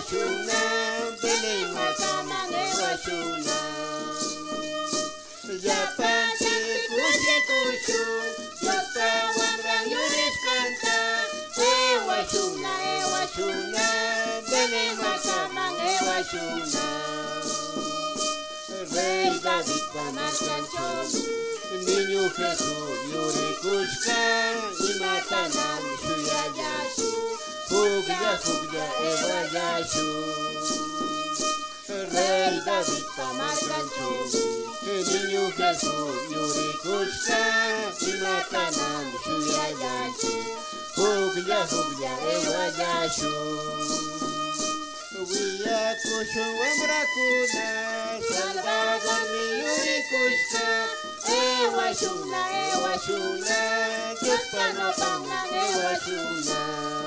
Ewashuna, Belén mataman Ewashuna. Yapanchi kushikushu, Diospa wambran yurishkanta. Ewashuna, Ewashuna, Belén mataman Ewashuna. Rey David pamarkanchomi, Niño Jesús yurikushka, Imatanan shuyayashu, Jugya jugya ewayashu. Rey David pamarkanchomi, Niño Jesús yurikushka, Imatanan shuyayashu, Jugya jugya ewayashu. Wiyakushu wambrakuna, Salvador mi yurikushka. Ewashuna, Ewashuna, Diospa nopanman Ewashuna.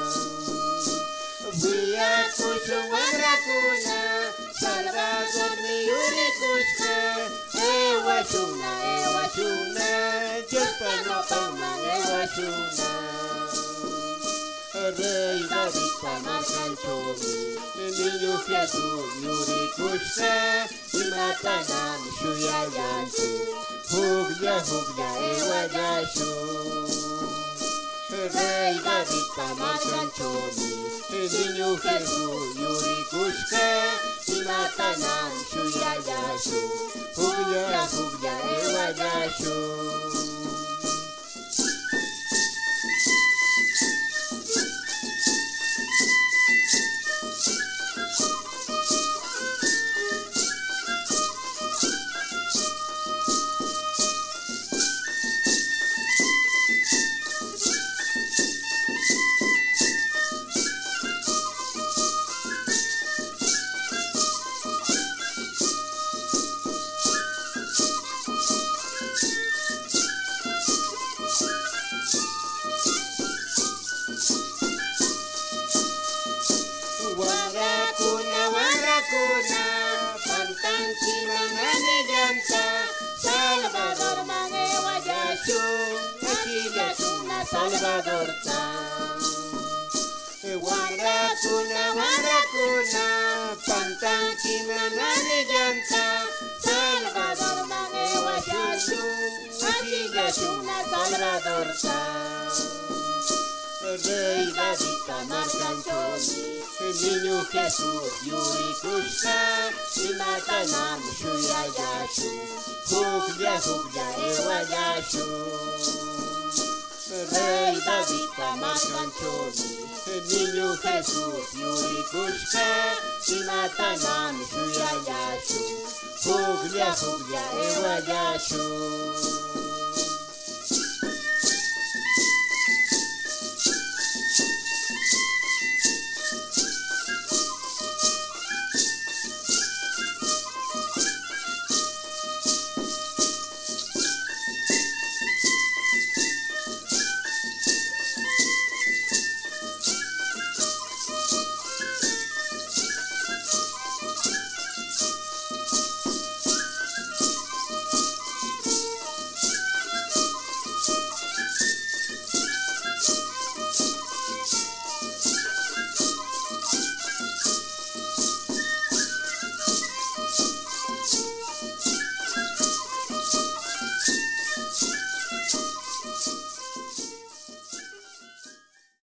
Wiyakushu wambrakuna, Salvador mi yurikushka. Ewashuna, Ewashuna, Diospa nopanman Ewashuna. Rey David pamarkanchomi, Niño Jesús yurikushka, Imatanan shuyayashu, Jugya jugya ewayashu. Rey David pamarkanchomi, Niño Jesús yurikushka, Imatanan shuyayashu, Jugya jugya ewayashu. Warakuna, pantanchi manane llanta, Salvador man ewayashu, Ashiyashuna Salvador ta. Warakuna, pantanchi manane llanta, Salvador man ewayashu, Ashiyashuna Salvador ta. Rey David pamarkanchomi, Niño Jesús yurikushka, Imatanan shuyayashu, Jugya jugya ewayashu. Rey David pamarkanchomi, Niño Jesús yurikushka, Imatanan shuyayashu, Jugya jugya ewayashu.